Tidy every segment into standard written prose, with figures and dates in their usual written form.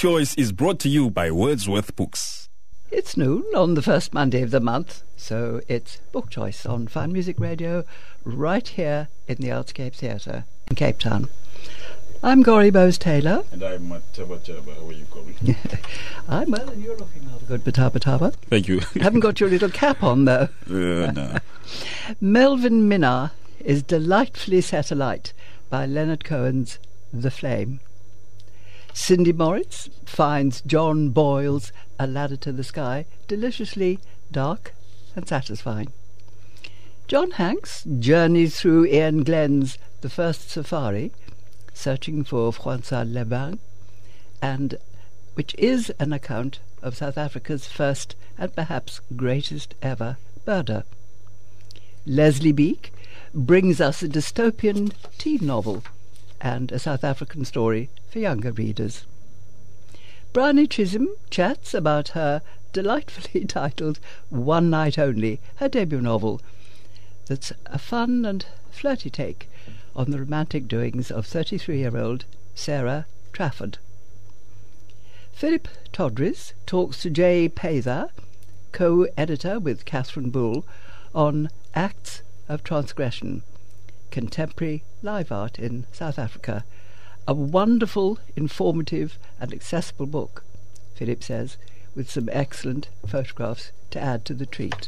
Choice is brought to you by Wordsworth Books. It's noon on the first Monday of the month, so it's Book Choice on Fine Music Radio, right here in the Artscape Theatre in Cape Town. I'm Gori Bowes-Taylor. And I'm Mataba Chaba. How are you going? I'm well, and you're looking rather good, Bataba. Thank you. Haven't got your little cap on, though. No. Melvin Minnar is delightfully set alight by Leonard Cohen's The Flame. Cindy Moritz finds John Boyle's A Ladder to the Sky deliciously dark and satisfying. John Hanks journeys through Ian Glenn's The First Safari, searching for Francois Lebin, and which is an account of South Africa's first and perhaps greatest ever birder. Leslie Beek brings us a dystopian teen novel and a South African story for younger readers. Bryony Chisholm chats about her delightfully titled One Night Only, her debut novel, that's a fun and flirty take on the romantic doings of 33-year-old Sarah Trafford. Philip Todris talks to Jay Payther, co-editor with Catherine Bull, on Acts of Transgression, Contemporary Live Art in South Africa. A wonderful, informative and accessible book, Philip says, with some excellent photographs to add to the treat.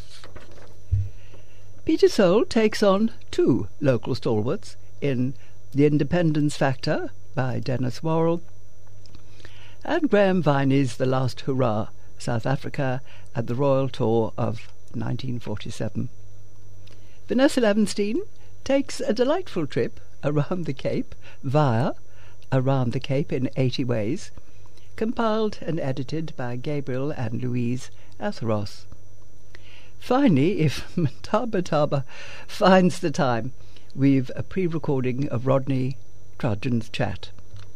Peter Soule takes on two local stalwarts in The Independence Factor by Dennis Worrell and Graham Viney's The Last Hurrah, South Africa and the Royal Tour of 1947. Vanessa Levenstein takes a delightful trip around the Cape via Around the Cape in 80 Ways, compiled and edited by Gabriel and Louise Atheros. Finally, if Mataba finds the time, we've a pre-recording of Rodney Trudgeon's chat.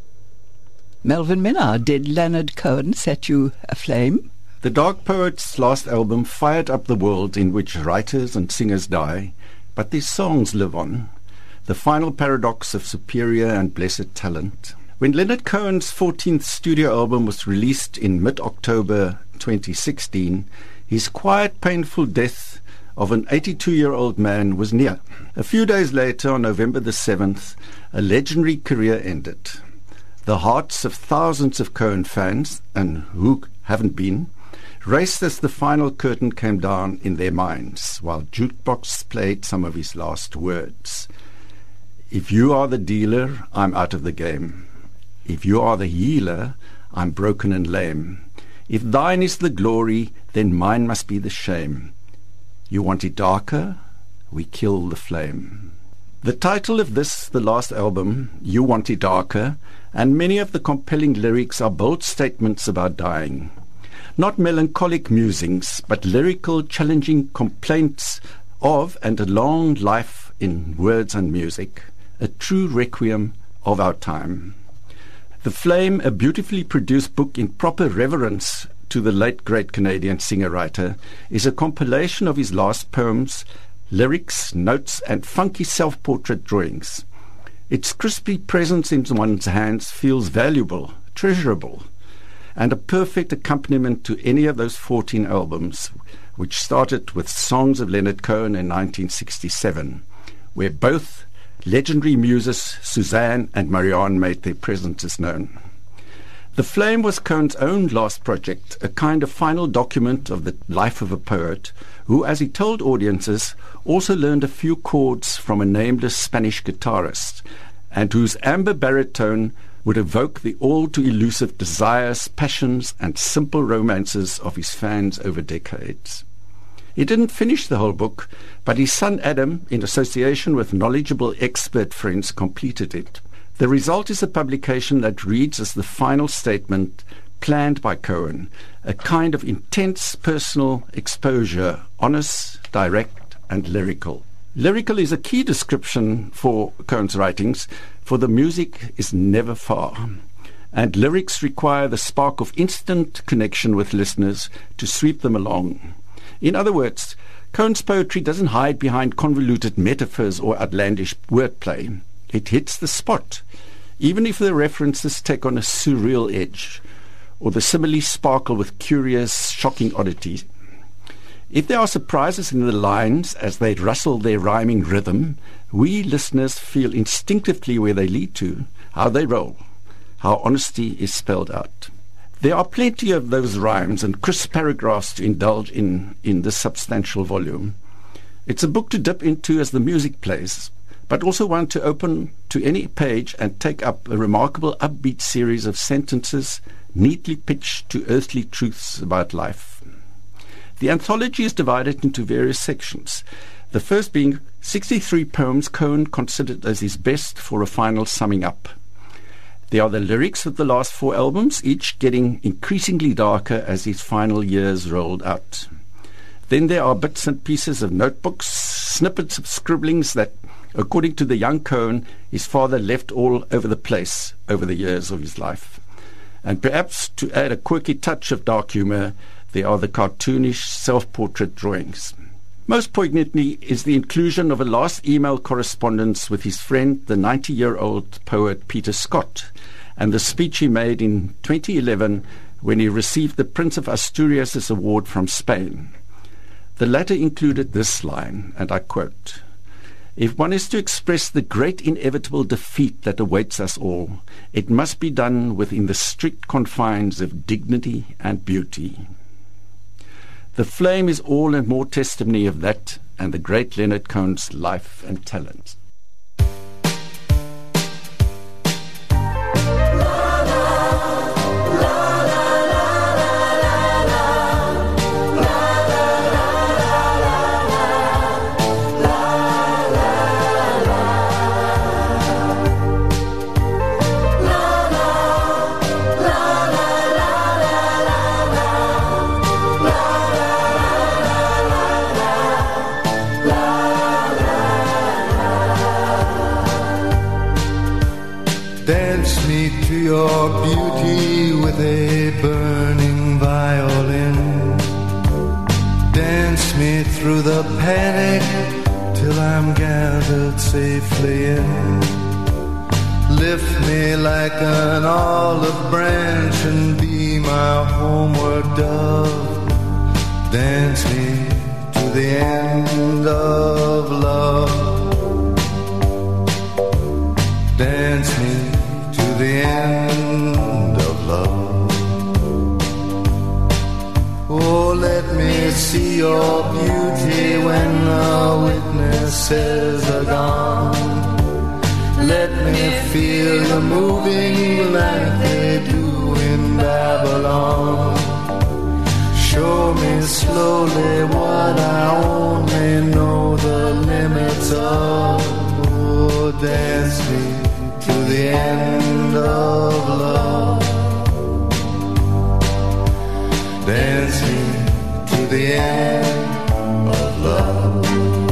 Melvin Minnar, did Leonard Cohen set you aflame? The Dark Poets' last album fired up the world in which writers and singers die, but their songs live on. The final paradox of superior and blessed talent. When Leonard Cohen's 14th studio album was released in mid-October 2016, his quiet, painful death of an 82-year-old man was near. A few days later, on November the 7th, a legendary career ended. The hearts of thousands of Cohen fans, and who haven't been, raced as the final curtain came down in their minds, while Jukebox played some of his last words. If you are the dealer, I'm out of the game. If you are the healer, I'm broken and lame. If thine is the glory, then mine must be the shame. You want it darker? We kill the flame. The title of this, the last album, You Want It Darker, and many of the compelling lyrics are bold statements about dying. Not melancholic musings, but lyrical, challenging complaints of and a long life in words and music. A true requiem of our time. The Flame, a beautifully produced book in proper reverence to the late great Canadian singer-writer, is a compilation of his last poems, lyrics, notes, and funky self-portrait drawings. Its crispy presence in one's hands feels valuable, treasurable, and a perfect accompaniment to any of those 14 albums, which started with Songs of Leonard Cohen in 1967, where both legendary muses Suzanne and Marianne made their presences known. The Flame was Cohen's own last project, a kind of final document of the life of a poet who, as he told audiences, also learned a few chords from a nameless Spanish guitarist, and whose amber baritone would evoke the all-too-elusive desires, passions, and simple romances of his fans over decades. He didn't finish the whole book, but his son Adam, in association with knowledgeable expert friends, completed it. The result is a publication that reads as the final statement planned by Cohen, a kind of intense personal exposure, honest, direct, and lyrical. Lyrical is a key description for Cohen's writings, for the music is never far, and lyrics require the spark of instant connection with listeners to sweep them along. In other words, Cohen's poetry doesn't hide behind convoluted metaphors or outlandish wordplay. It hits the spot, even if the references take on a surreal edge, or the similes sparkle with curious, shocking oddities. If there are surprises in the lines as they rustle their rhyming rhythm, we listeners feel instinctively where they lead to, how they roll, how honesty is spelled out. There are plenty of those rhymes and crisp paragraphs to indulge in this substantial volume. It's a book to dip into as the music plays, but also one to open to any page and take up a remarkable upbeat series of sentences neatly pitched to earthly truths about life. The anthology is divided into various sections, the first being 63 poems Cohen considered as his best for a final summing up. There are the lyrics of the last 4 albums, each getting increasingly darker as his final years rolled out. Then there are bits and pieces of notebooks, snippets of scribblings that, according to the young Cohen, his father left all over the place over the years of his life. And perhaps to add a quirky touch of dark humor, there are the cartoonish self-portrait drawings. Most poignantly is the inclusion of a last email correspondence with his friend, the 90-year-old poet Peter Scott, and the speech he made in 2011 when he received the Prince of Asturias' award from Spain. The latter included this line, and I quote, "If one is to express the great inevitable defeat that awaits us all, it must be done within the strict confines of dignity and beauty." The Flame is all and more testimony of that and the great Leonard Cohen's life and talent. Dance me to your beauty with a burning violin. Dance me through the panic till I'm gathered safely in. Lift me like an olive branch and be my homeward dove. Dance me to the end of love. Dance me to the end of love. Oh, let me see your beauty when the witnesses are gone. Let me feel you moving like they do in Babylon. Show me slowly what I only know the limits of. Oh, dance me to the end of love. Dance me to the end of love.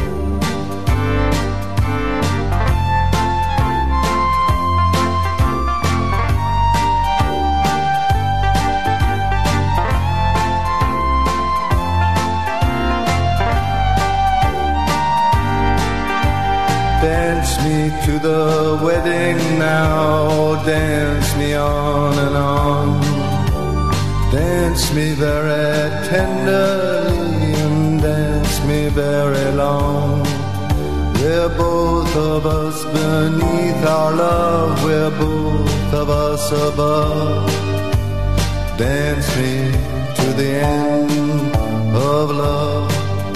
Dance me to the wedding now, dance me on and on. Dance me very tenderly and dance me very long. We're both of us beneath our love, we're both of us above. Dance me to the end of love.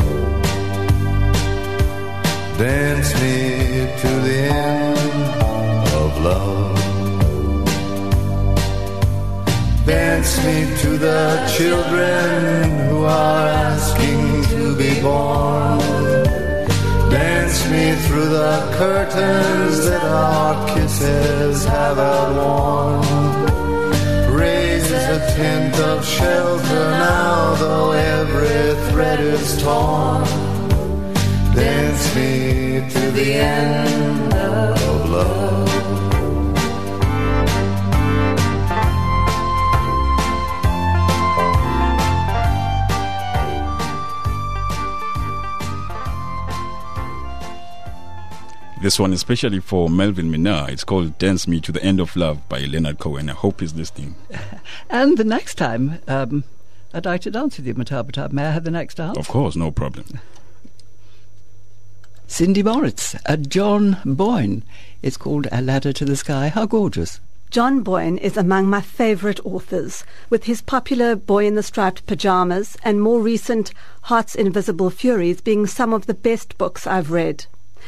Dance me to the end of love. Dance me to the children who are asking to be born. Dance me through the curtains that our kisses have outworn. Raise a tent of shelter now, though every thread is torn. Dance me to the end of love. This one especially for Melvin Minna. It's called Dance Me to the End of Love by Leonard Cohen. I hope he's listening. And the next time, I'd like to dance with you, Mataba. May I have the next dance? Of course, no problem. Cindy Moritz, John Boyne. It's called A Ladder to the Sky. How gorgeous. John Boyne is among my favourite authors, with his popular Boy in the Striped Pyjamas and more recent Heart's Invisible Furies being some of the best books I've read.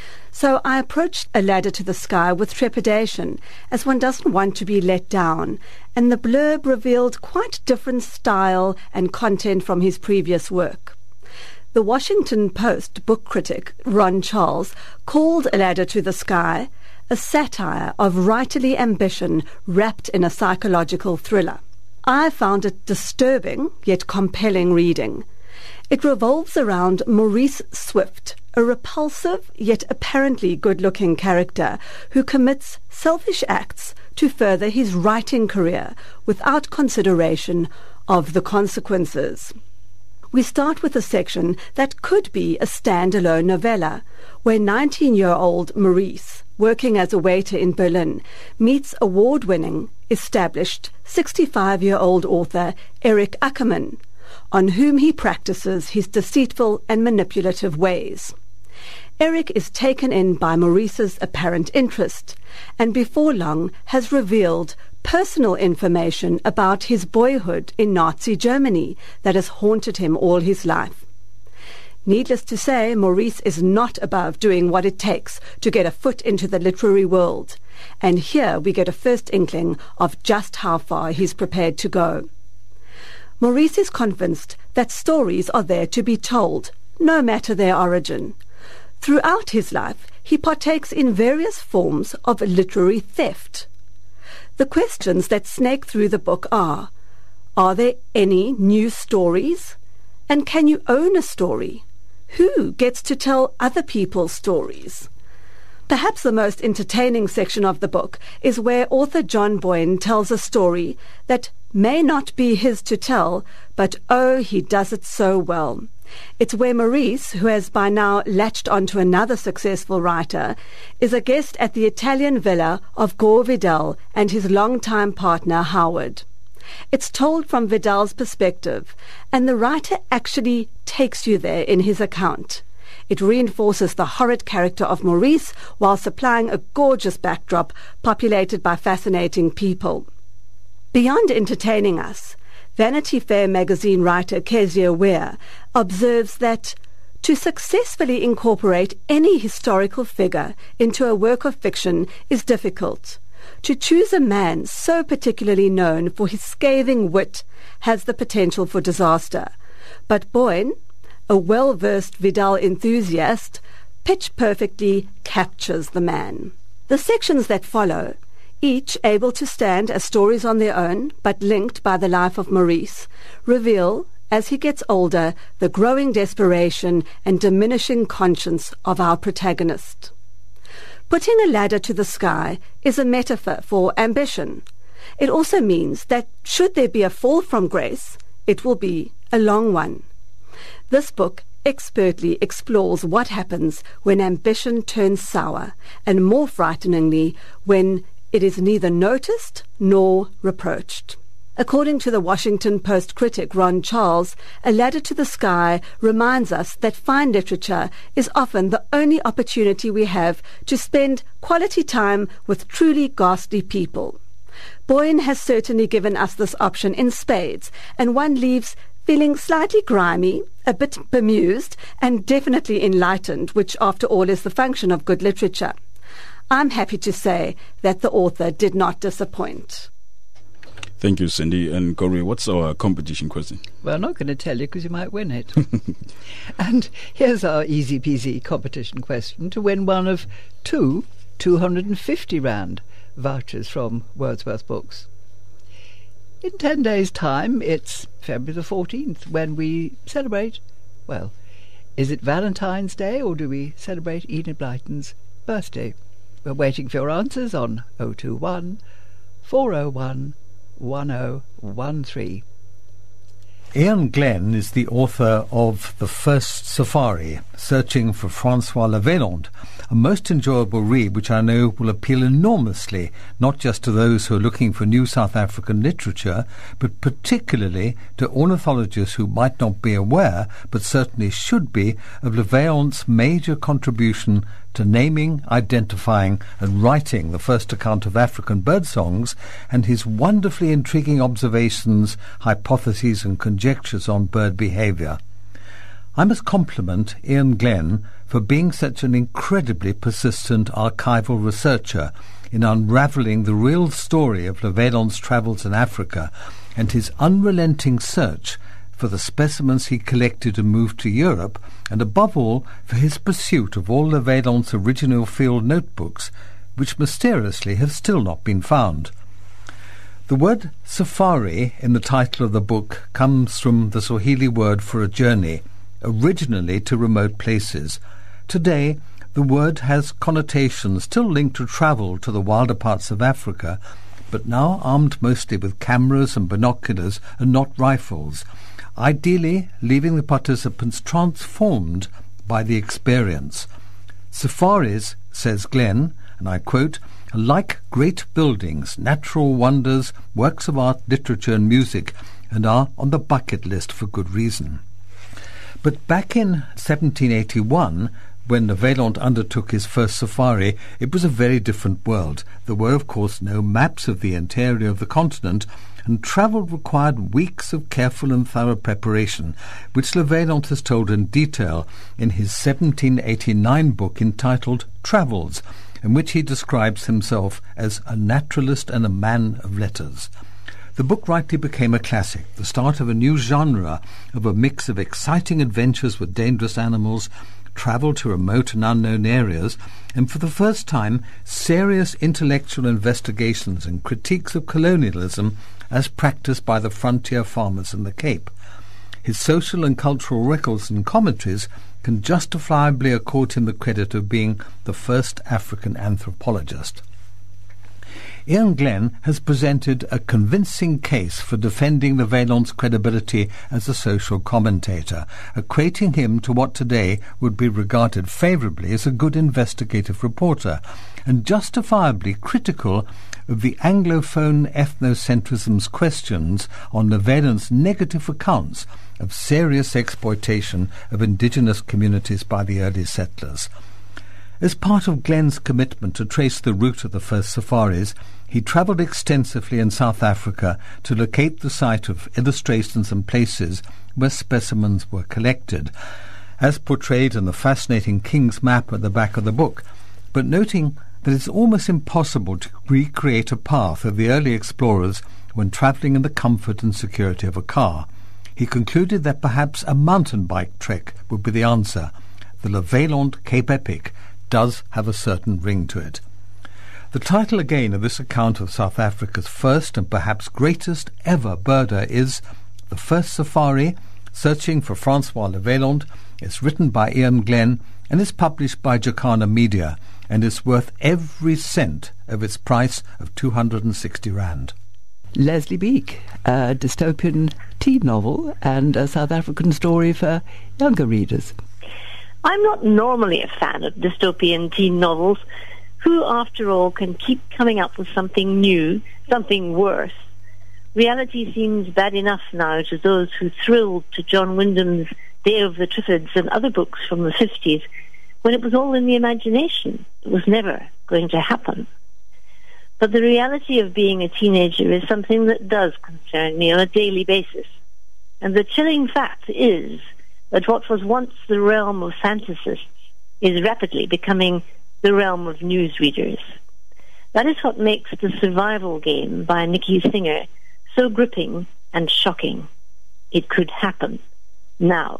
So I approached A Ladder to the Sky with trepidation, as one doesn't want to be let down, and the blurb revealed quite different style and content from his previous work. The Washington Post book critic Ron Charles called A Ladder to the Sky a satire of writerly ambition wrapped in a psychological thriller. I found it disturbing yet compelling reading. It revolves around Maurice Swift, a repulsive yet apparently good-looking character who commits selfish acts to further his writing career without consideration of the consequences. We start with a section that could be a standalone novella, where 19-year-old Maurice, working as a waiter in Berlin, meets award-winning, established 65-year-old author Eric Ackerman, on whom he practices his deceitful and manipulative ways. Eric is taken in by Maurice's apparent interest, and before long has revealed personal information about his boyhood in Nazi Germany that has haunted him all his life. Needless to say, Maurice is not above doing what it takes to get a foot into the literary world, and here we get a first inkling of just how far he's prepared to go. Maurice is convinced that stories are there to be told, no matter their origin. Throughout his life, he partakes in various forms of literary theft. The questions that snake through the book are there any new stories? And can you own a story? Who gets to tell other people's stories? Perhaps the most entertaining section of the book is where author John Boyne tells a story that may not be his to tell, but oh, he does it so well. It's where Maurice, who has by now latched onto another successful writer, is a guest at the Italian villa of Gore Vidal and his longtime partner Howard. It's told from Vidal's perspective, and the writer actually takes you there in his account. It reinforces the horrid character of Maurice while supplying a gorgeous backdrop populated by fascinating people. Beyond entertaining us, Vanity Fair magazine writer Kezia Ware observes that to successfully incorporate any historical figure into a work of fiction is difficult. To choose a man so particularly known for his scathing wit has the potential for disaster. But Boyne, a well-versed Vidal enthusiast, pitch-perfectly captures the man. The sections that follow, each able to stand as stories on their own, but linked by the life of Maurice, reveal, as he gets older, the growing desperation and diminishing conscience of our protagonist. Putting a ladder to the sky is a metaphor for ambition. It also means that should there be a fall from grace, it will be a long one. This book expertly explores what happens when ambition turns sour, and more frighteningly, when it is neither noticed nor reproached. According to the Washington Post critic Ron Charles, A Ladder to the Sky reminds us that fine literature is often the only opportunity we have to spend quality time with truly ghastly people. Boyne has certainly given us this option in spades, and one leaves feeling slightly grimy, a bit bemused, and definitely enlightened, which after all is the function of good literature. I'm happy to say that the author did not disappoint. Thank you, Cindy. And Corey, what's our competition question? Well, I'm not going to tell you because you might win it. And here's our easy-peasy competition question to win one of two 250 Rand vouchers from Wordsworth Books. In 10 days' time, it's February the 14th when we celebrate, well, is it Valentine's Day or do we celebrate Enid Blyton's birthday? We're waiting for your answers on 021 401 1013. Ian Glenn is the author of The First Safari, Searching for Francois Levenant, a most enjoyable read which I know will appeal enormously, not just to those who are looking for new South African literature, but particularly to ornithologists who might not be aware, but certainly should be, of Le Vaillant's major contribution to naming, identifying and writing the first account of African bird songs, and his wonderfully intriguing observations, hypotheses and conjectures on bird behaviour. I must compliment Ian Glenn for being such an incredibly persistent archival researcher in unravelling the real story of Le Vaillant's travels in Africa and his unrelenting search for the specimens he collected and moved to Europe, and above all for his pursuit of all Le Vaillant's original field notebooks, which mysteriously have still not been found. The word safari in the title of the book comes from the Swahili word for a journey, originally to remote places. Today, the word has connotations still linked to travel to the wilder parts of Africa, but now armed mostly with cameras and binoculars and not rifles, ideally leaving the participants transformed by the experience. Safaris, says Glenn, and I quote, are like great buildings, natural wonders, works of art, literature and music, and are on the bucket list for good reason. But back in 1781, when Le Vaillant undertook his first safari, it was a very different world. There were, of course, no maps of the interior of the continent, and travel required weeks of careful and thorough preparation, which Le Vaillant has told in detail in his 1789 book entitled Travels, in which he describes himself as a naturalist and a man of letters. The book rightly became a classic, the start of a new genre of a mix of exciting adventures with dangerous animals, travel to remote and unknown areas, and for the first time serious intellectual investigations and critiques of colonialism as practiced by the frontier farmers in the Cape. His social and cultural records and commentaries can justifiably accord him the credit of being the first African anthropologist. Ian Glenn has presented a convincing case for defending Le Vaillant's credibility as a social commentator, equating him to what today would be regarded favourably as a good investigative reporter, and justifiably critical of the Anglophone ethnocentrism's questions on Le Vaillant's negative accounts of serious exploitation of indigenous communities by the early settlers. As part of Glenn's commitment to trace the route of the first safaris, he travelled extensively in South Africa to locate the site of illustrations and places where specimens were collected, as portrayed in the fascinating King's map at the back of the book, but noting that it's almost impossible to recreate a path of the early explorers when travelling in the comfort and security of a car. He concluded that perhaps a mountain bike trek would be the answer. The Le Vaillant Cape Epic does have a certain ring to it. The title again of this account of South Africa's first and perhaps greatest ever birder is The First Safari, Searching for Francois Le Vaillant. It's written by Ian Glenn and is published by Jacana Media, and is worth every cent of its price of 260 rand. Leslie Beek, a dystopian teen novel and a South African story for younger readers. I'm not normally a fan of dystopian teen novels. Who, after all, can keep coming up with something new, something worse? Reality seems bad enough now to those who thrilled to John Wyndham's Day of the Triffids and other books from the 50s, when it was all in the imagination. It was never going to happen. But the reality of being a teenager is something that does concern me on a daily basis. And the chilling fact is that what was once the realm of fantasists is rapidly becoming the realm of newsreaders. That is what makes The Survival Game by Nikki Singer so gripping and shocking. It could happen now.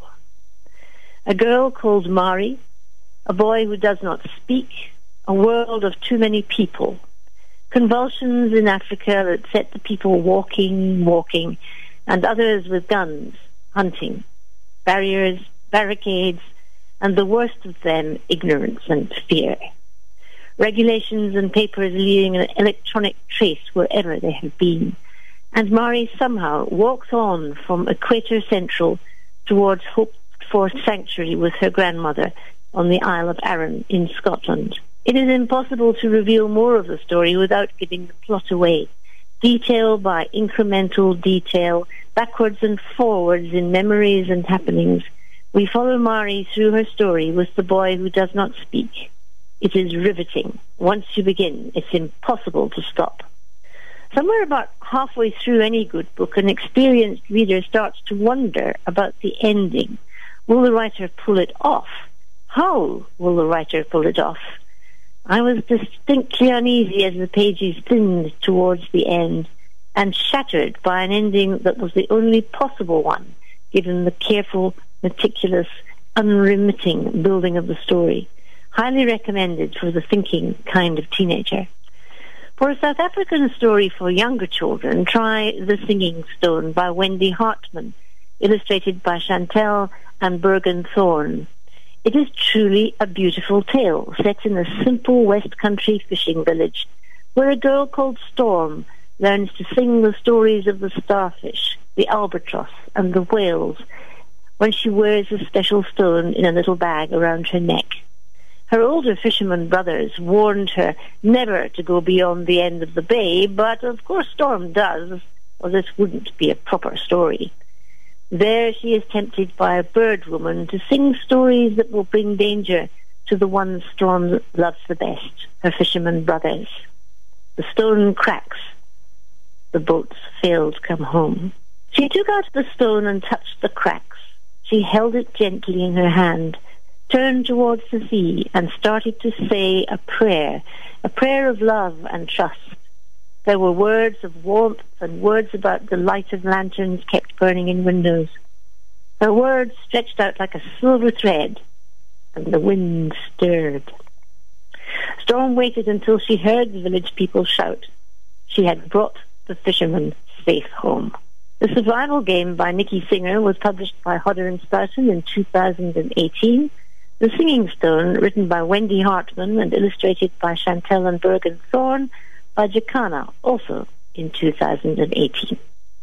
A girl called Mari, a boy who does not speak, a world of too many people, convulsions in Africa that set the people walking, and others with guns, hunting, barriers, barricades, and the worst of them, ignorance and fear. Regulations and papers leaving an electronic trace wherever they have been. And Mari somehow walks on from Equator Central towards hoped-for sanctuary with her grandmother, on the Isle of Arran in Scotland. It is impossible to reveal more of the story without giving the plot away. Detail by incremental detail, backwards and forwards in memories and happenings, we follow Mari through her story with the boy who does not speak. It is riveting. Once you begin, it's impossible to stop. Somewhere about halfway through any good book, an experienced reader starts to wonder about the ending. Will the writer pull it off? How will the writer pull it off? I was distinctly uneasy as the pages thinned towards the end, and shattered by an ending that was the only possible one, given the careful, meticulous, unremitting building of the story. Highly recommended for the thinking kind of teenager. For a South African story for younger children, try The Singing Stone by Wendy Hartman, illustrated by Chantel and Bergen Thorne. It is truly a beautiful tale, set in a simple West Country fishing village, where a girl called Storm learns to sing the stories of the starfish, the albatross, and the whales, when she wears a special stone in a little bag around her neck. Her older fisherman brothers warned her never to go beyond the end of the bay, but of course Storm does, or this wouldn't be a proper story. There she is tempted by a bird woman to sing stories that will bring danger to the ones Storm loves the best, her fisherman brothers. The stone cracks. The boats fail to come home. She took out the stone and touched the cracks. She held it gently in her hand, turned towards the sea, and started to say a prayer of love and trust. There were words of warmth and words about the light of lanterns kept burning in windows. Her words stretched out like a silver thread, and the wind stirred. Storm waited until she heard the village people shout. She had brought the fisherman safe home. The Survival Game by Nikki Singer was published by Hodder and Stoughton in 2018. The Singing Stone, written by Wendy Hartman and illustrated by Chantel and Bergen Thorne, by Jacana, also in 2018.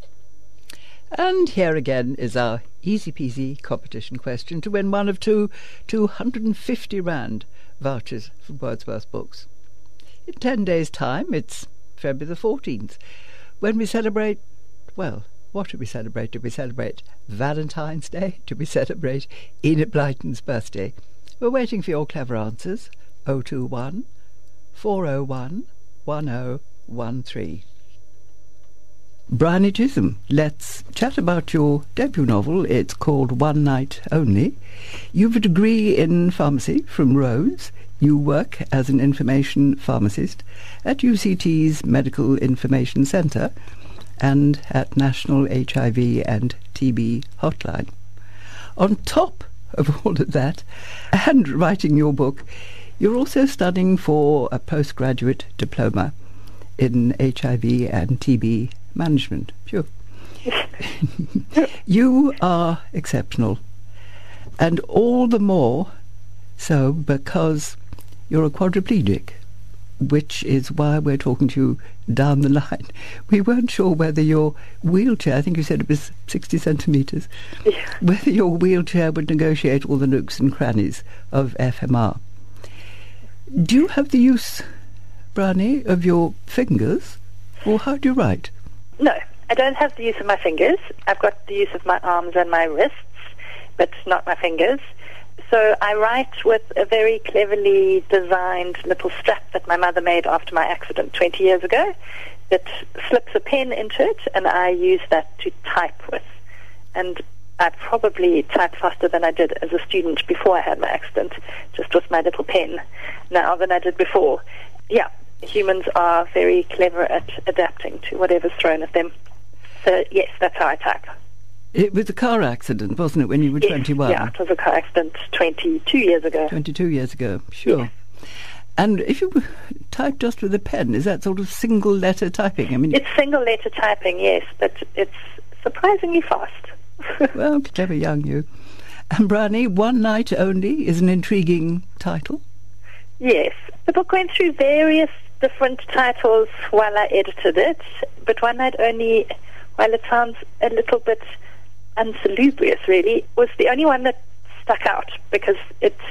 And here again is our easy-peasy competition question to win one of two 250 Rand vouchers for Wordsworth Books. In 10 days' time, it's February the 14th, when we celebrate, well, what do we celebrate? Do we celebrate Valentine's Day? Do we celebrate Enid Blyton's birthday? We're waiting for your clever answers. 021 401 1013. Bryony Chisholm, let's chat about your debut novel. It's called One Night Only. You've a degree in pharmacy from Rhodes. You work as an information pharmacist at UCT's Medical Information Centre and at National HIV and TB Hotline. On top of all of that, and writing your book, you're also studying for a postgraduate diploma in HIV and TB management. Sure. You are exceptional, and all the more so because you're a quadriplegic, which is why we're talking to you down the line. We weren't sure whether your wheelchair, I think you said it was 60 centimetres, whether your wheelchair would negotiate all the nooks and crannies of FMR. Do you have the use, Bryony, of your fingers, or how do you write? No, I don't have the use of my fingers. I've got the use of my arms and my wrists, but not my fingers. So I write with a very cleverly designed little strap that my mother made after my accident 20 years ago that slips a pen into it, and I use that to type with. And I probably type faster than I did as a student before I had my accident, just with my little pen now than I did before. Yeah, humans are very clever at adapting to whatever's thrown at them. So yes, that's how I type. It was a car accident, wasn't it, when you were 21? Yeah, it was a car accident 22 years ago. 22 years ago, sure. Yeah. And if you type just with a pen, is that sort of single-letter typing? I mean, it's single-letter typing, yes, but it's surprisingly fast. Well, clever young you. And Bryony, One Night Only is an intriguing title. Yes. The book went through various different titles while I edited it, but One Night Only, while it sounds a little bit unsalubrious, really, was the only one that stuck out because it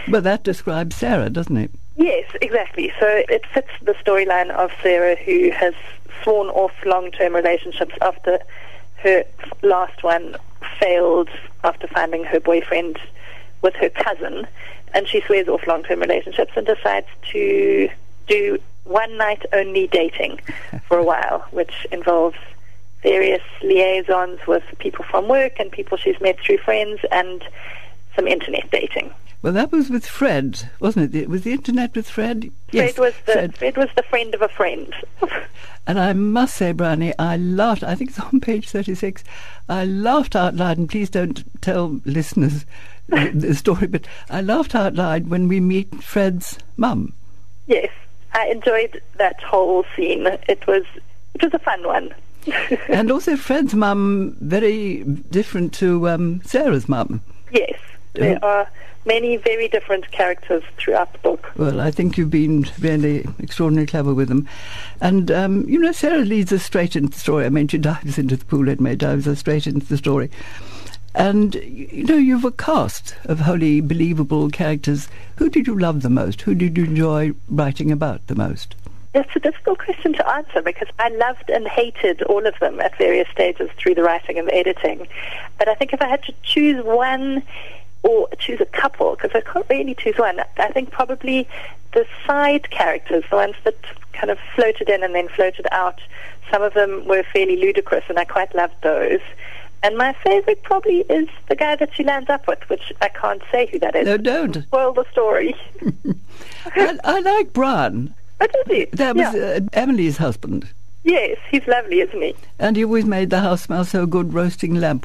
Well, that describes Sarah, doesn't it? Yes, exactly. So it fits the storyline of Sarah, who has sworn off long-term relationships after her last one failed after finding her boyfriend with her cousin, and she swears off long-term relationships and decides to do one-night-only dating for a while, which involves various liaisons with people from work and people she's met through friends and some internet dating. Well, that was with Fred, wasn't it? It was the internet with Fred? Fred was the friend of a friend. And I must say, Bryony, I laughed. I think it's on page 36. I laughed out loud, and please don't tell listeners the story, but I laughed out loud when we meet Fred's mum. Yes, I enjoyed that whole scene. It was a fun one. And also Fred's mum, very different to Sarah's mum. Yes, there are many very different characters throughout the book. Well, I think you've been really extraordinarily clever with them. And, Sarah leads us straight into the story. I mean, she dives into the pool, Edmund dives us straight into the story. And, you've a cast of wholly believable characters. Who did you love the most? Who did you enjoy writing about the most? It's a difficult question to answer because I loved and hated all of them at various stages through the writing and the editing. But I think if I had to choose one or choose a couple, because I can't really choose one, I think probably the side characters, the ones that kind of floated in and then floated out, some of them were fairly ludicrous and I quite loved those. And my favourite probably is the guy that she lands up with, which I can't say who that is. No, don't. Spoil the story. I like Brian. Oh, did you? That was Emily's husband. Yes, he's lovely, isn't he? And he always made the house smell so good, roasting lamb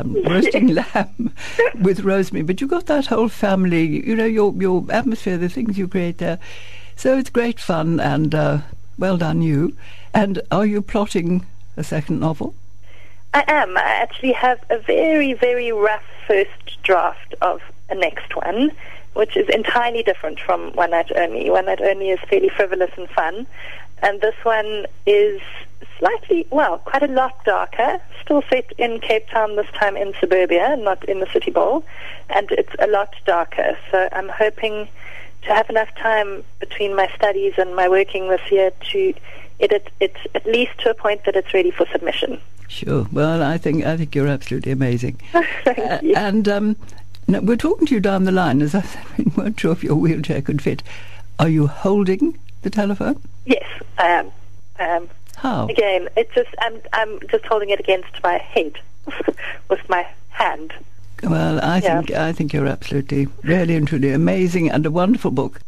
with rosemary. But you got that whole family, your atmosphere, the things you create there. So it's great fun, and well done you. And are you plotting a second novel? I am. I actually have a very, very rough first draft of a next one, which is entirely different from One Night Only. One Night Only is fairly frivolous and fun, and this one is quite a lot darker, still set in Cape Town, this time in suburbia, not in the City Bowl, and it's a lot darker. So I'm hoping to have enough time between my studies and my working this year to edit it at least to a point that it's ready for submission. Sure. Well, I think you're absolutely amazing. Thank you. And now, we're talking to you down the line, as I said, we weren't sure if your wheelchair could fit. Are you holding the telephone? Yes, I am. How? Again, it's just I'm just holding it against my head with my hand. Well, I think you're absolutely, really and truly amazing, and a wonderful book.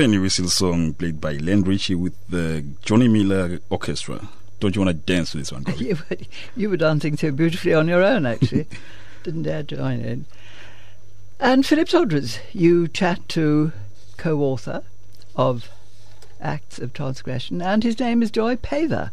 penny whistle song played by Len Ritchie with the Johnny Miller Orchestra. Don't you want to dance to this one, Corey? You were dancing so beautifully on your own, actually. Didn't dare join in. And Philip Todrez, you chat to co-author of Acts of Transgression, and his name is Joy Paver.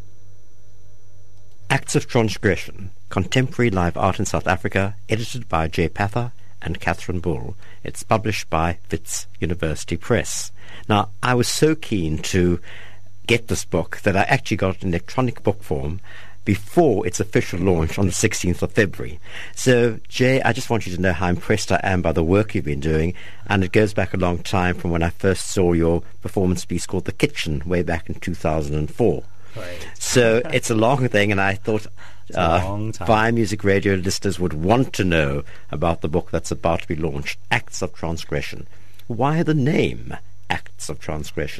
Acts of Transgression, Contemporary Live Art in South Africa, edited by Jay Pather and Catherine Bull. It's published by Wits University Press. Now, I was so keen to get this book that I actually got it in electronic book form before its official launch on the 16th of February. So, Jay, I just want you to know how impressed I am by the work you've been doing, and it goes back a long time from when I first saw your performance piece called The Kitchen way back in 2004. Right. So it's a long thing, and I thought Fire Music Radio listeners would want to know about the book that's about to be launched, Acts of Transgression. Why the name Acts of Transgression?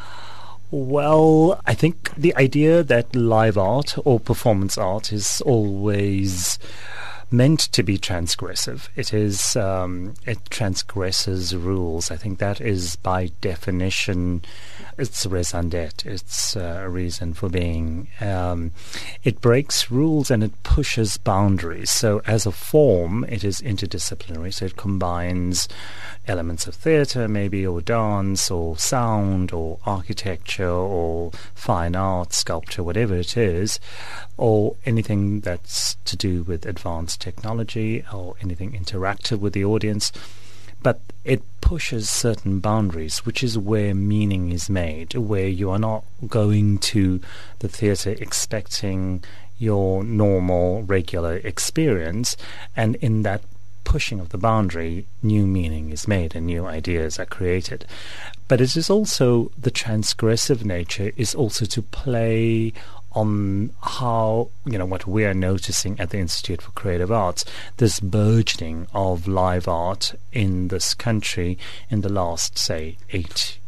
Well, I think the idea that live art or performance art is always meant to be transgressive. It is, it transgresses rules. I think that is by definition, it's raison d'etre. It's a reason for being. It breaks rules and it pushes boundaries. So as a form, it is interdisciplinary. So it combines elements of theatre, maybe, or dance, or sound, or architecture, or fine art, sculpture, whatever it is, or anything that's to do with advanced technology or anything interactive with the audience. But it pushes certain boundaries, which is where meaning is made, where you are not going to the theatre expecting your normal, regular experience, and in that pushing of the boundary, new meaning is made and new ideas are created. But it is also, the transgressive nature is also to play on how, what we are noticing at the Institute for Creative Arts, this burgeoning of live art in this country in the last, say, 8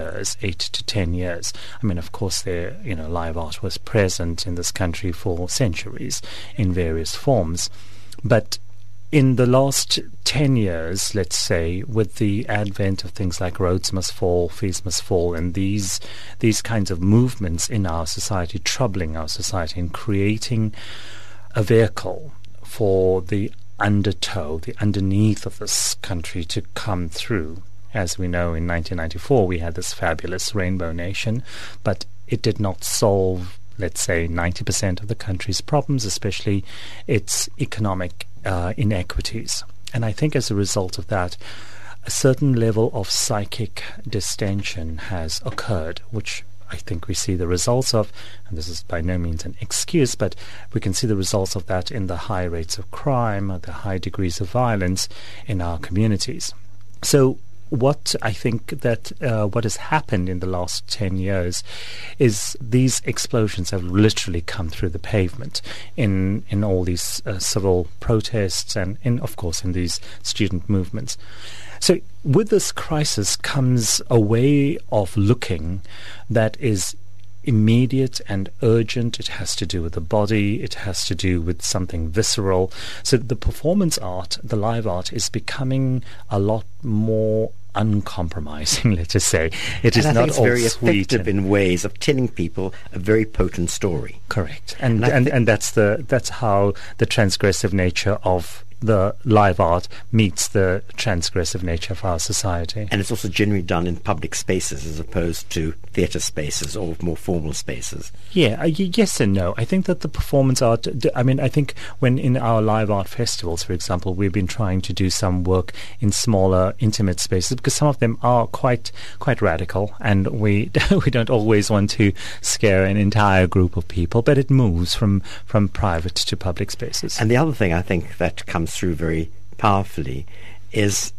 to 10 years. I mean, of course, live art was present in this country for centuries in various forms. But in the last 10 years, let's say, with the advent of things like Rhodes Must Fall, Fees Must Fall, and these kinds of movements in our society, troubling our society and creating a vehicle for the undertow, the underneath of this country to come through. As we know, in 1994, we had this fabulous Rainbow Nation, but it did not solve, let's say, 90% of the country's problems, especially its economic inequities. And I think as a result of that, a certain level of psychic distension has occurred, which I think we see the results of, and this is by no means an excuse, but we can see the results of that in the high rates of crime, the high degrees of violence in our communities. So what I think that what has happened in the last 10 years is these explosions have literally come through the pavement in all these civil protests and, of course, in these student movements. So with this crisis comes a way of looking that is immediate and urgent. It has to do with the body. It has to do with something visceral. So the performance art, the live art, is becoming a lot more uncompromising, let's just say. It is not all very sweet effective in ways of telling people a very potent story. Correct. And that's how the transgressive nature of the live art meets the transgressive nature of our society. And it's also generally done in public spaces as opposed to theatre spaces or more formal spaces. Yeah, yes and no. I think that the performance art, I think when in our live art festivals, for example, we've been trying to do some work in smaller, intimate spaces because some of them are quite radical, and we don't always want to scare an entire group of people, but it moves from private to public spaces. And the other thing I think that comes through very powerfully is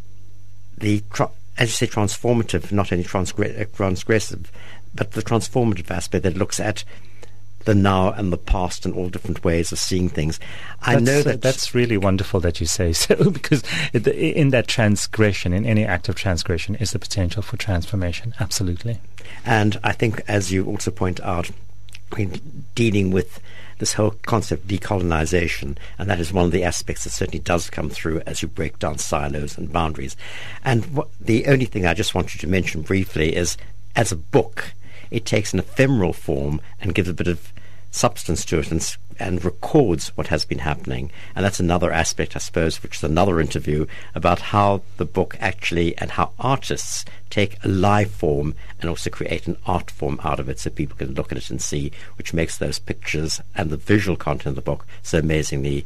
the, as you say, transformative, not only transgressive, but the transformative aspect that looks at the now and the past and all different ways of seeing things. I know that's really wonderful that you say so, because in that transgression, in any act of transgression, is the potential for transformation. Absolutely. And I think, as you also point out, dealing with this whole concept of decolonization, and that is one of the aspects that certainly does come through as you break down silos and boundaries. And the only thing I just want you to mention briefly is, as a book, it takes an ephemeral form and gives a bit of substance to it and records what has been happening. And that's another aspect, I suppose, which is another interview about how the book actually, and how artists take a live form and also create an art form out of it so people can look at it and see, which makes those pictures and the visual content of the book so amazingly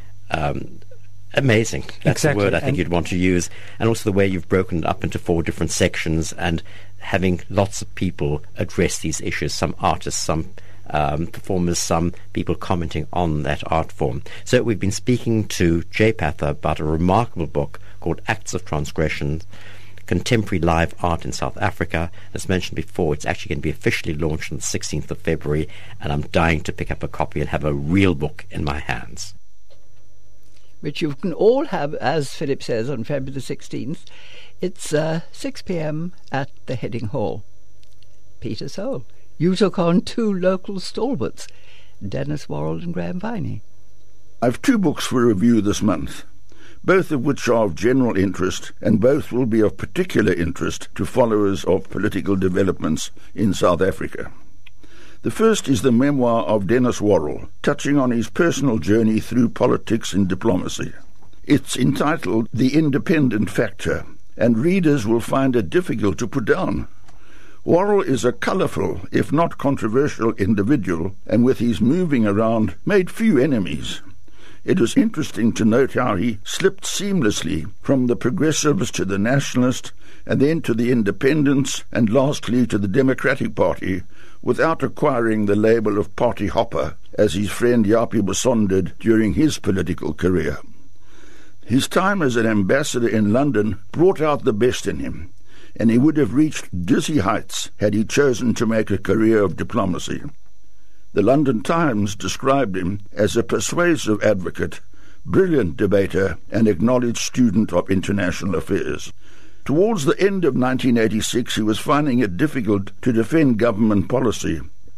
amazing. That's the word I think you'd want to use. And also the way you've broken it up into 4 different sections and having lots of people address these issues, some artists, some performers, some people commenting on that art form. So we've been speaking to Jay Pather about a remarkable book called Acts of Transgression, Contemporary Live Art in South Africa. As mentioned before, it's actually going to be officially launched on the 16th of February, and I'm dying to pick up a copy and have a real book in my hands. Which you can all have, as Philip says, on February the 16th. It's 6 p.m. at the Heading Hall. Peter Soule, you took on 2 local stalwarts, Dennis Worrell and Graham Viney. I've 2 books for review this month, both of which are of general interest, and both will be of particular interest to followers of political developments in South Africa. The first is the memoir of Dennis Worrell, touching on his personal journey through politics and diplomacy. It's entitled The Independent Factor, and readers will find it difficult to put down. Worrell is a colourful, if not controversial, individual, and with his moving around made few enemies. It is interesting to note how he slipped seamlessly from the Progressives to the Nationalist, and then to the Independents, and lastly to the Democratic Party, without acquiring the label of party hopper, as his friend Japie Bosson did during his political career. His time as an ambassador in London brought out the best in him, and he would have reached dizzy heights had he chosen to make a career of diplomacy. The London Times described him as a persuasive advocate, brilliant debater, and acknowledged student of international affairs. Towards the end of 1986, he was finding it difficult to defend government policy.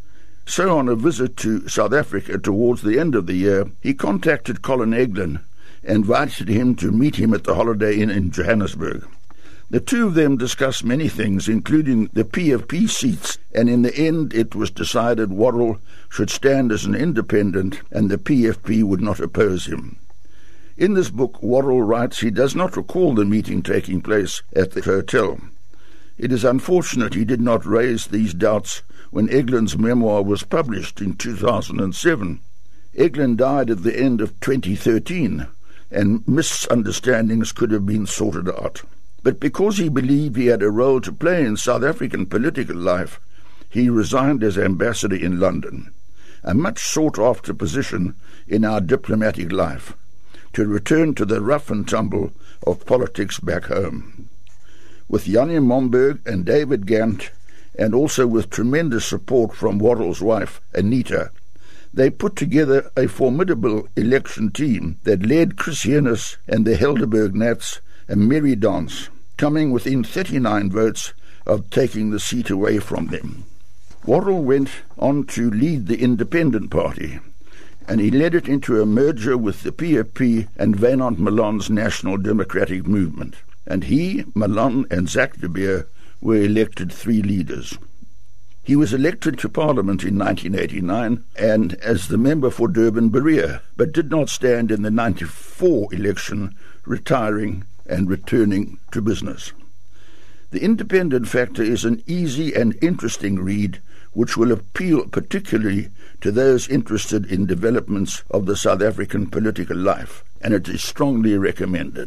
So on a visit to South Africa towards the end of the year, he contacted Colin Eglin and invited him to meet him at the Holiday Inn in Johannesburg. The 2 of them discussed many things, including the PFP seats, and in the end it was decided Worrell should stand as an independent and the PFP would not oppose him. In this book, Worrell writes he does not recall the meeting taking place at the hotel. It is unfortunate he did not raise these doubts when Eglin's memoir was published in 2007. Eglin died at the end of 2013, and misunderstandings could have been sorted out. But because he believed he had a role to play in South African political life, he resigned as ambassador in London, a much sought-after position in our diplomatic life, to return to the rough and tumble of politics back home. With Jannie Momberg and David Gant, and also with tremendous support from Worrell's wife, Anita, they put together a formidable election team that led Chris Hienis and the Helderberg Nats a merry dance, coming within 39 votes of taking the seat away from them. Worrell went on to lead the Independent Party, and he led it into a merger with the PFP and Wynand Malan's National Democratic Movement. And he, Malan, and Zak de Beer were elected 3 leaders. He was elected to Parliament in 1989 and as the member for Durban-Berea, but did not stand in the 94 election, retiring and returning to business. The Independent Factor is an easy and interesting read which will appeal particularly to those interested in developments of the South African political life, and it is strongly recommended.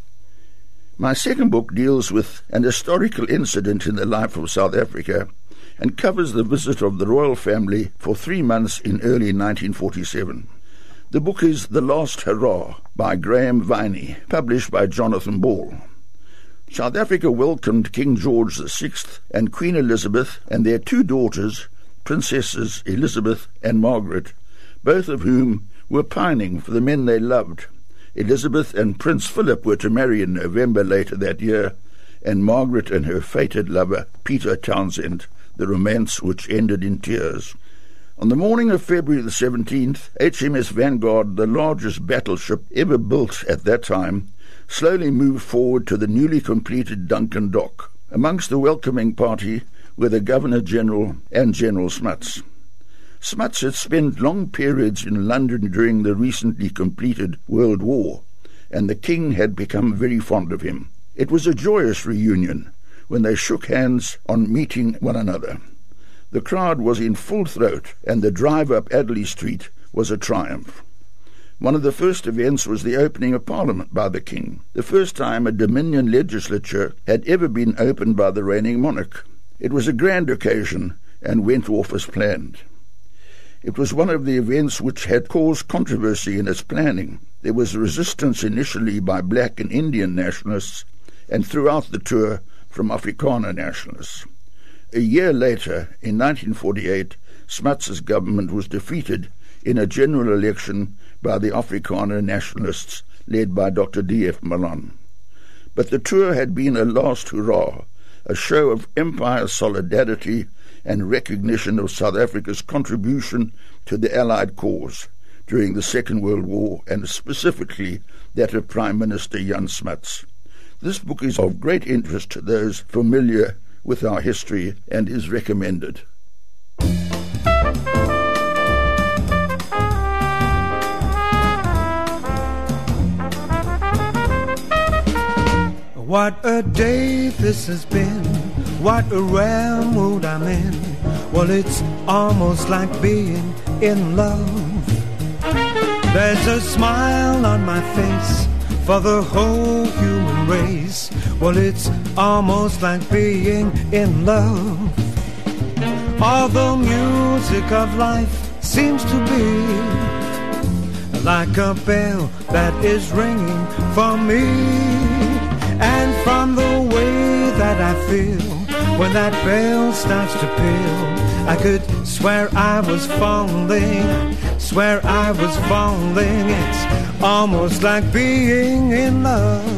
My second book deals with an historical incident in the life of South Africa and covers the visit of the royal family for 3 months in early 1947. The book is The Last Hurrah by Graham Viney, published by Jonathan Ball. South Africa welcomed King George VI and Queen Elizabeth and their 2 daughters, Princesses Elizabeth and Margaret, both of whom were pining for the men they loved. Elizabeth and Prince Philip were to marry in November later that year, and Margaret and her fated lover, Peter Townsend, the romance which ended in tears. On the morning of February the 17th, HMS Vanguard, the largest battleship ever built at that time, slowly moved forward to the newly completed Duncan Dock. Amongst the welcoming party were the Governor-General and General Smuts. Smuts had spent long periods in London during the recently completed World War, and the King had become very fond of him. It was a joyous reunion when they shook hands on meeting one another. The crowd was in full throat, and the drive up Adderley Street was a triumph. One of the first events was the opening of Parliament by the King, the first time a Dominion legislature had ever been opened by the reigning monarch. It was a grand occasion and went off as planned. It was one of the events which had caused controversy in its planning. There was resistance initially by black and Indian nationalists, and throughout the tour from Afrikaner nationalists. A year later, in 1948, Smuts' government was defeated in a general election by the Afrikaner nationalists led by Dr. D.F. Malan. But the tour had been a last hurrah, a show of empire solidarity and recognition of South Africa's contribution to the Allied cause during the Second World War, and specifically that of Prime Minister Jan Smuts. This book is of great interest to those familiar with our history and is recommended. What a day this has been, what a rare mood I'm in. Well, it's almost like being in love. There's a smile on my face for the whole human race. Well, it's almost like being in love. All the music of life seems to be like a bell that is ringing for me. And from the way that I feel when that bell starts to peal, I could swear I was falling, swear I was falling. It's almost like being in love.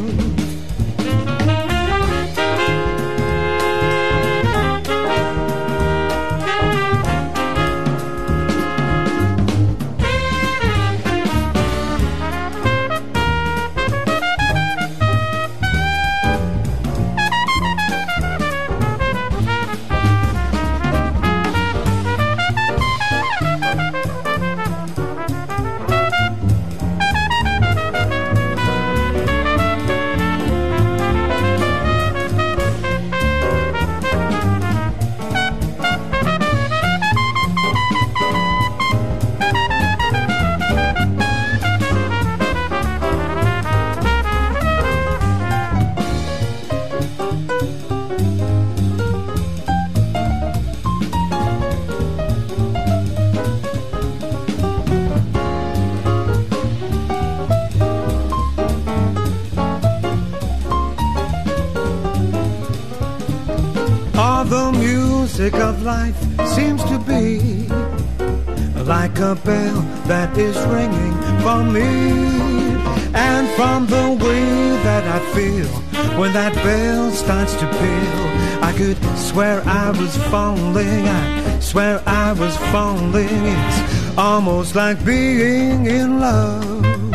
The music of life seems to be like a bell that is ringing for me. And from the way that I feel when that bell starts to peal, I could swear I was falling, I swear I was falling. It's almost like being in love.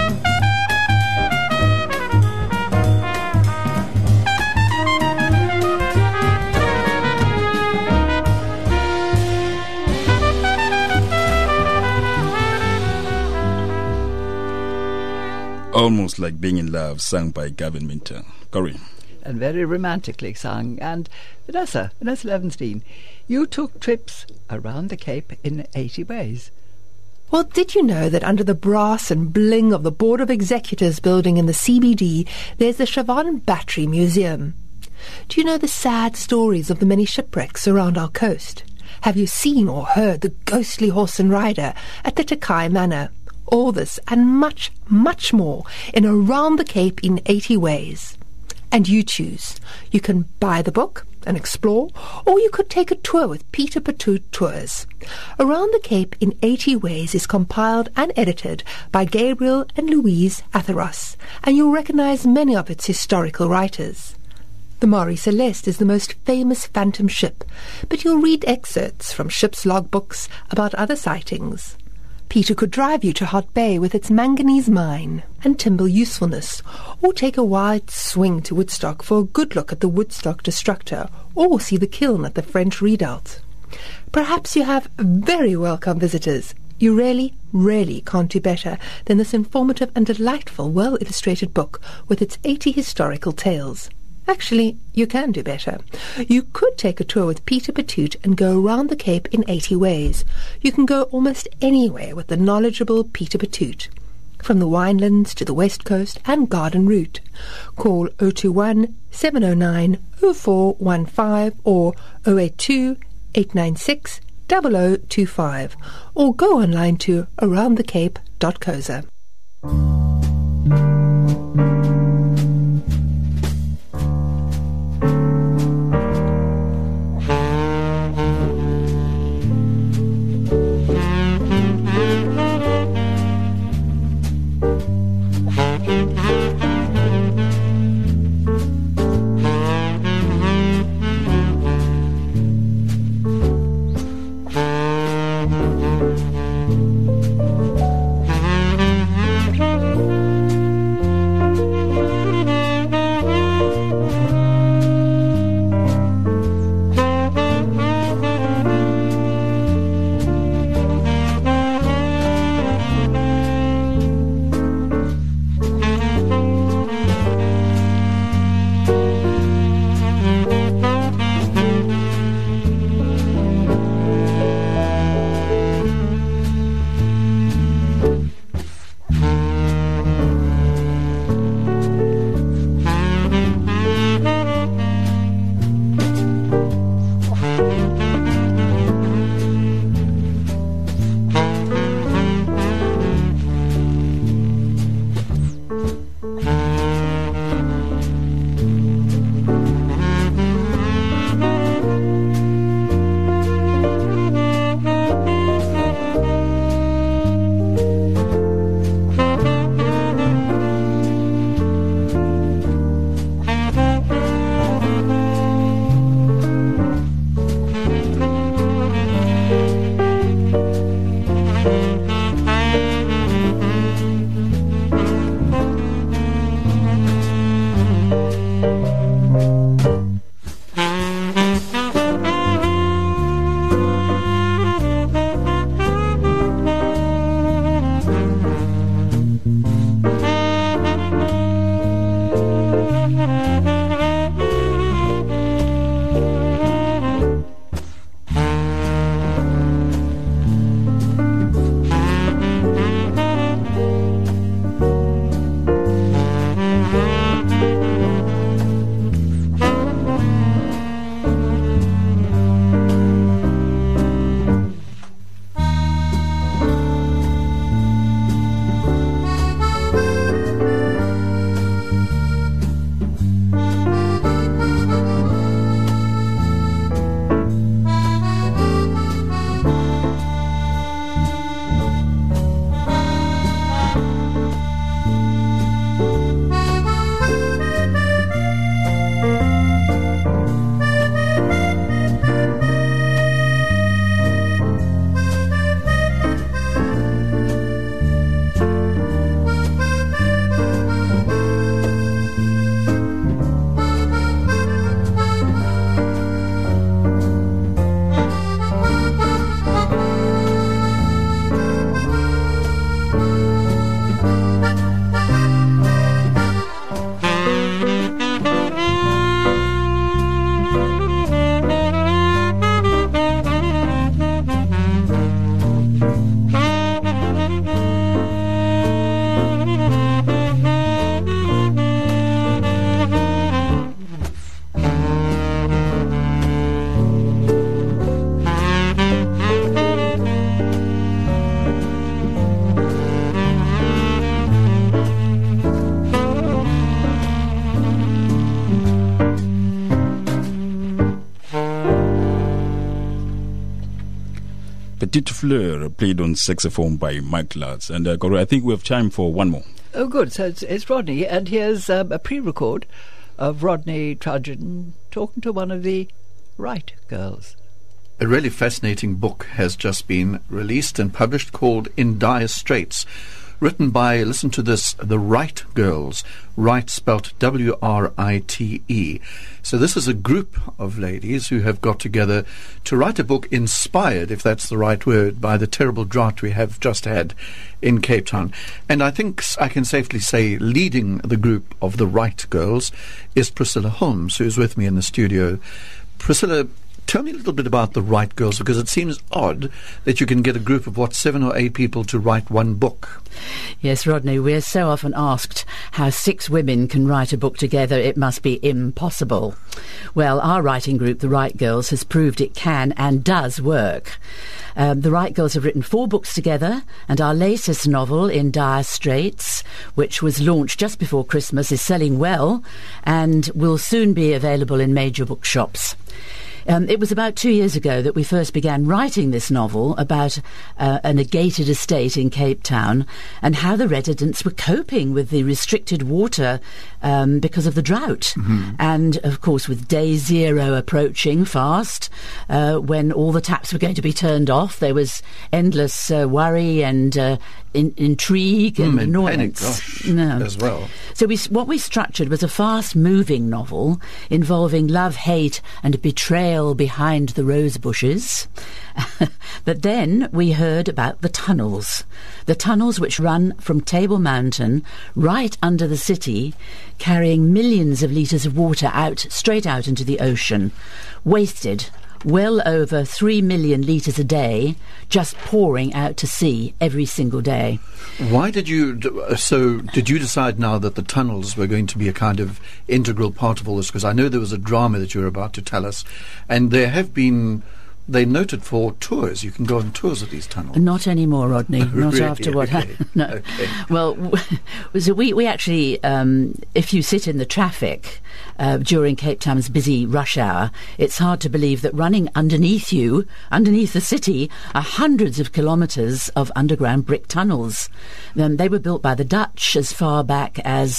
Almost Like Being in Love, sung by Gavin Minter. Corey. And very romantically sung. And Vanessa Levenstein, you took trips around the Cape in 80 ways. Well, did you know that under the brass and bling of the Board of Executors building in the CBD, there's the Siobhan Battery Museum? Do you know the sad stories of the many shipwrecks around our coast? Have you seen or heard the ghostly horse and rider at the Takai Manor? All this and much, much more in Around the Cape in 80 Ways. And you choose. You can buy the book and explore, or you could take a tour with Peter Patoot Tours. Around the Cape in 80 Ways is compiled and edited by Gabriel and Louise Atheros, and you'll recognize many of its historical writers. The Marie Celeste is the most famous phantom ship, but you'll read excerpts from ship's logbooks about other sightings. Peter could drive you to Hot Bay with its manganese mine and timber usefulness, or take a wide swing to Woodstock for a good look at the Woodstock Destructor, or see the kiln at the French Redoubt. Perhaps you have very welcome visitors. You really, really can't do better than this informative and delightful, well-illustrated book with its 80 historical tales. Actually, you can do better. You could take a tour with Peter Patoot and go around the Cape in 80 ways. You can go almost anywhere with the knowledgeable Peter Patoot, from the Winelands to the West Coast and Garden Route. Call 021 709 0415 or 082 896 0025, or go online to aroundthecape.coza. Petite Fleur, played on saxophone by Mike Lutz. And I think we have time for one more. Oh, good. So it's Rodney, and here's a pre-record of Rodney Trudgeon talking to one of the Wright girls. A really fascinating book has just been released and published called In Dire Straits, written by, listen to this, the Wright girls, Wright spelt W-R-I-T-E. So this is a group of ladies who have got together to write a book inspired, if that's the right word, by the terrible drought we have just had in Cape Town. And I think I can safely say leading the group of the Wright girls is Priscilla Holmes, who is with me in the studio. Priscilla, tell me a little bit about the Wright girls, because it seems odd that you can get a group of, 7 or 8 people to write one book. Yes, Rodney, we're so often asked how 6 women can write a book together. It must be impossible. Well, our writing group, the Wright Girls, has proved it can and does work. The Wright Girls have written 4 books together, and our latest novel, In Dire Straits, which was launched just before Christmas, is selling well and will soon be available in major bookshops. It was about 2 years ago that we first began writing this novel about a negated estate in Cape Town and how the residents were coping with the restricted water because of the drought. Mm-hmm. And, of course, with day zero approaching fast, when all the taps were going to be turned off, there was endless worry and intrigue and annoyance. As well. So what we structured was a fast-moving novel involving love, hate and betrayal behind the rose bushes. But then we heard about the tunnels which run from Table Mountain right under the city, carrying millions of litres of water straight out into the ocean, wasted. Well over 3 million litres a day, just pouring out to sea every single day. Why did you decide now that the tunnels were going to be a kind of integral part of all this? Because I know there was a drama that you were about to tell us, and they're noted for tours. You can go on tours of these tunnels. Not anymore, Rodney. Not really? After what happened. No. Okay. Well, so we actually, if you sit in the traffic during Cape Town's busy rush hour, it's hard to believe that running underneath the city, are hundreds of kilometres of underground brick tunnels. They were built by the Dutch as far back as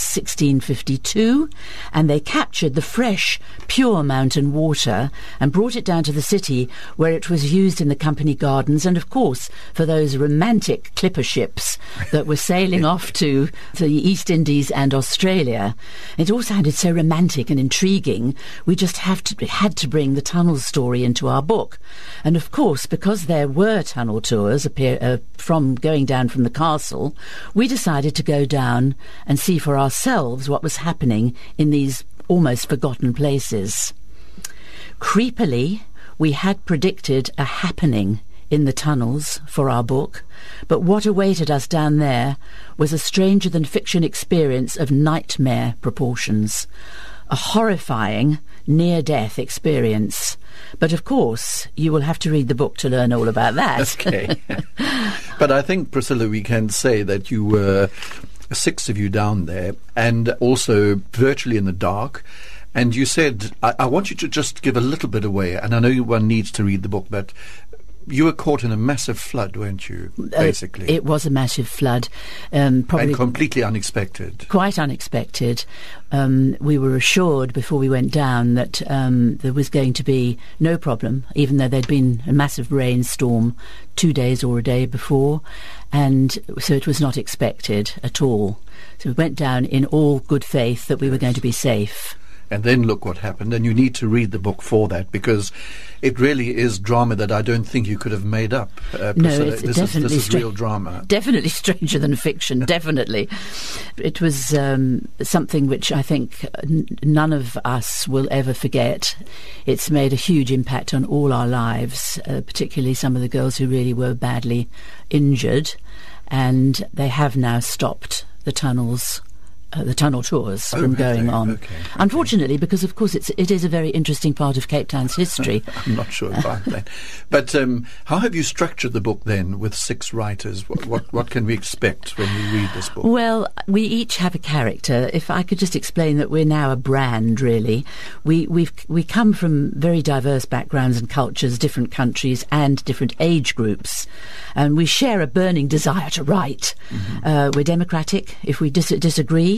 1652, and they captured the fresh, pure mountain water and brought it down to the city, where it was used in the company gardens and, of course, for those romantic clipper ships that were sailing off to the East Indies and Australia. It all sounded so romantic and intriguing, we just had to bring the tunnel story into our book. And, of course, because there were tunnel tours from going down from the castle, we decided to go down and see for ourselves what was happening in these almost forgotten places. Creepily, we had predicted a happening in the tunnels for our book, but what awaited us down there was a stranger-than-fiction experience of nightmare proportions, a horrifying near-death experience. But, of course, you will have to read the book to learn all about that. Okay. But I think, Priscilla, we can say that you were 6 of you down there, and also virtually in the dark. And you said, I want you to just give a little bit away, and I know one needs to read the book, but you were caught in a massive flood, weren't you, basically? It was a massive flood. Probably and completely unexpected. Quite unexpected. We were assured before we went down that there was going to be no problem, even though there'd been a massive rainstorm 2 days or a day before, and so it was not expected at all. So we went down in all good faith that we were going to be safe. And then look what happened, and you need to read the book for that, because it really is drama that I don't think you could have made up. No, it's this is real drama. Definitely stranger than fiction, definitely. It was something which I think none of us will ever forget. It's made a huge impact on all our lives, particularly some of the girls who really were badly injured, and they have now stopped the tunnel tours from going on. Okay. Unfortunately, because of course it is a very interesting part of Cape Town's history. I'm not sure about that. But how have you structured the book then with 6 writers? What can we expect when we read this book? Well, we each have a character. If I could just explain that we're now a brand, really. We come from very diverse backgrounds and cultures, different countries and different age groups, and we share a burning desire to write. Mm-hmm. We're democratic. If we disagree,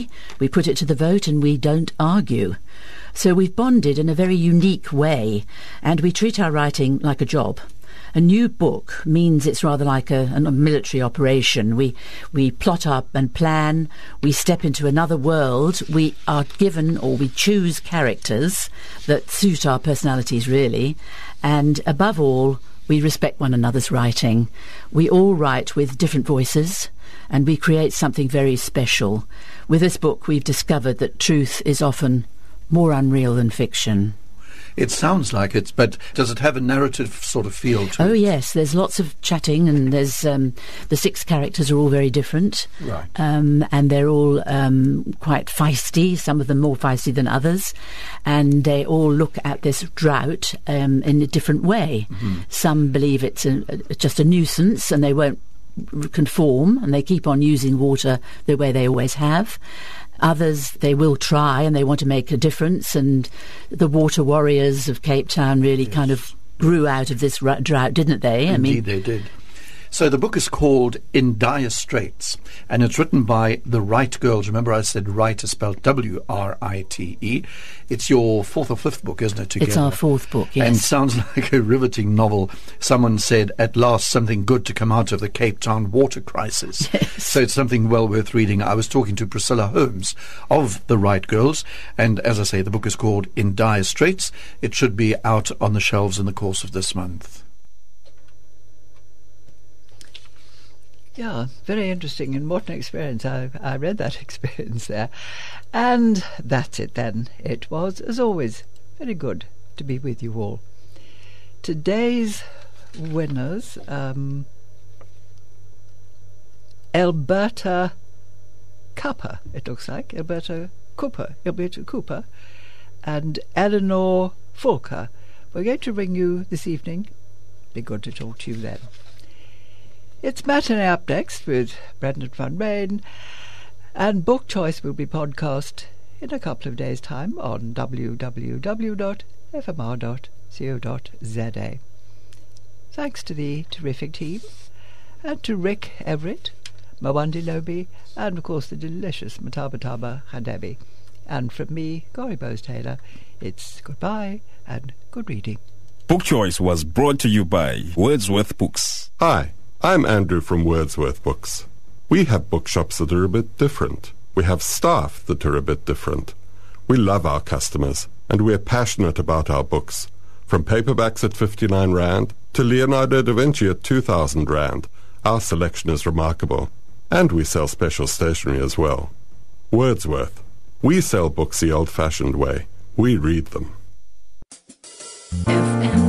agree, we put it to the vote, and we don't argue. So we've bonded in a very unique way, and we treat our writing like a job. A new book means it's rather like a military operation. We plot up and plan, we step into another world, we are given, or we choose characters that suit our personalities really, and above all, we respect one another's writing. We all write with different voices, and we create something very special. With this book, we've discovered that truth is often more unreal than fiction. It sounds like it, but does it have a narrative sort of feel to it? Oh, yes. There's lots of chatting, and there's the 6 characters are all very different. Right. And they're all quite feisty, some of them more feisty than others. And they all look at this drought in a different way. Mm-hmm. Some believe it's just a nuisance and they won't conform, and they keep on using water the way they always have. Others, they will try and they want to make a difference, and the water warriors of Cape Town really kind of grew out of this drought, didn't they? Indeed, they did. So the book is called In Dire Straits, and it's written by the Wright girls. Remember I said Wright is spelled W-R-I-T-E. It's your 4th or 5th book, isn't it, together? It's our 4th book, yes. And sounds like a riveting novel. Someone said, at last something good to come out of the Cape Town water crisis. Yes. So it's something well worth reading. I was talking to Priscilla Holmes of the Wright girls, and as I say, the book is called In Dire Straits. It should be out on the shelves in the course of this month. Yeah, very interesting, and what an experience. I read that experience there. And that's it then. It was, as always, very good to be with you all. Today's winners, Alberta Cooper, it looks like, Alberta Cooper, and Eleanor Fulker. We're going to ring you this evening. Be good to talk to you then. It's Matinee up next with Brendan van Rijn, and Book Choice will be podcast in a couple of days' time on www.fmr.co.za. Thanks to the terrific team, and to Rick Everett, Mawandi Lobi, and of course the delicious Matabataba Khandebi. And from me, Corrie Bose-Taylor, it's goodbye and good reading. Book Choice was brought to you by Wordsworth Books. Hi, I'm Andrew from Wordsworth Books. We have bookshops that are a bit different. We have staff that are a bit different. We love our customers, and we're passionate about our books. From paperbacks at 59 Rand to Leonardo da Vinci at 2,000 Rand, our selection is remarkable. And we sell special stationery as well. Wordsworth. We sell books the old-fashioned way. We read them. FM